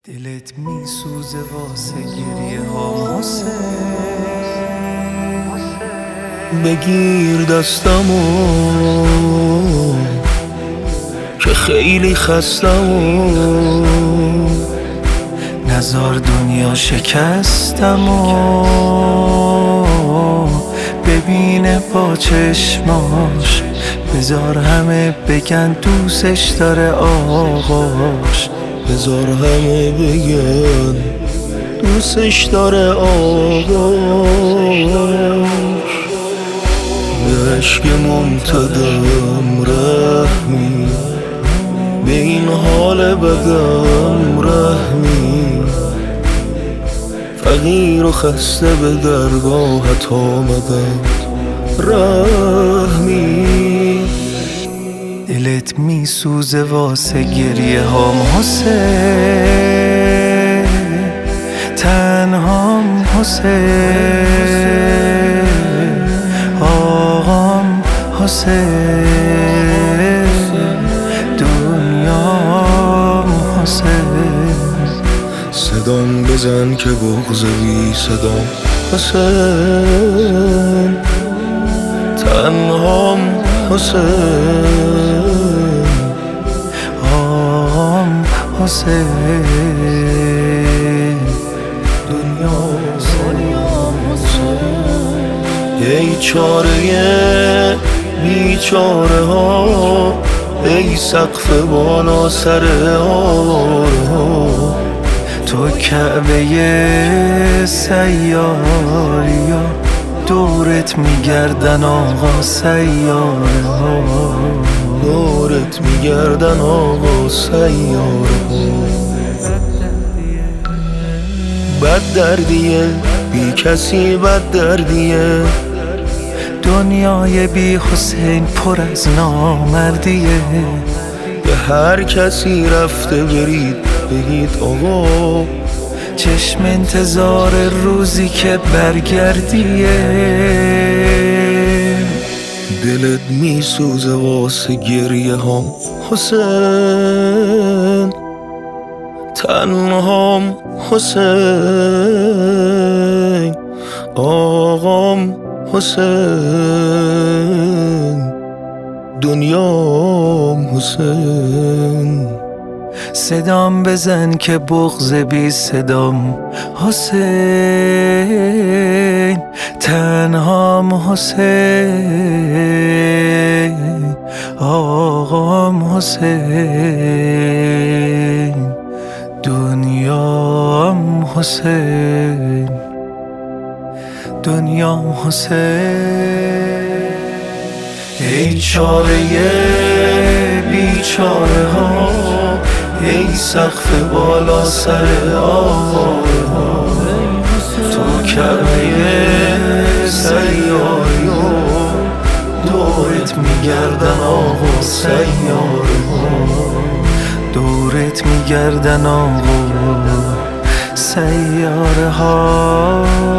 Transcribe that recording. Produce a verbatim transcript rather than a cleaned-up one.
دلت میسوزه واسه گریه ها حسین، بگیر دستمو که خیلی خستمو، نزار دنیا شکستمو ببینه با چشماش، بذار همه بگن دوستش داره آقاش، بذار همه بگن دوستش داره آقاش. به عشق ممتدم رحمی، به این حال بدم رحمی، فقیر و خسته به درگاهت آمدم رحمی. دلت میسوزه واسه گریه هام حسین، تنهام حسین، آقام حسین، دنیام حسین. صدام بزن که بغض بی صدام حسین، تنهام حسین، آقام حسین، دنیام حسین. ای چاره بیچاره ها، ای سقف بالا سر آواره ها، تو کعبه سیاریا، دورت میگردن آقا سیاره ها، دورت میگردن آقا سیاره ها. بد دردیه بی کسی، بد دردیه دنیای بی حسین پر از نامردیه. به هر کسی رفته برید بگید آقا، چشم انتظار روزی که برگردیه. دلت میسوزه واسه گریه هام حسین، تنهام حسین، آقام حسین، دنیام حسین. صدام بزن که بغض بی صدام حسین، تنهام حسین، آقام حسین، دنیام حسین، دنیام حسین. ای چاره بیچاره ها، ای سقف بالا سر آواره ها، تو کعبه سیاری ها، دورت میگردن آقا سیاره ها، دورت میگردن آقا سیاره ها.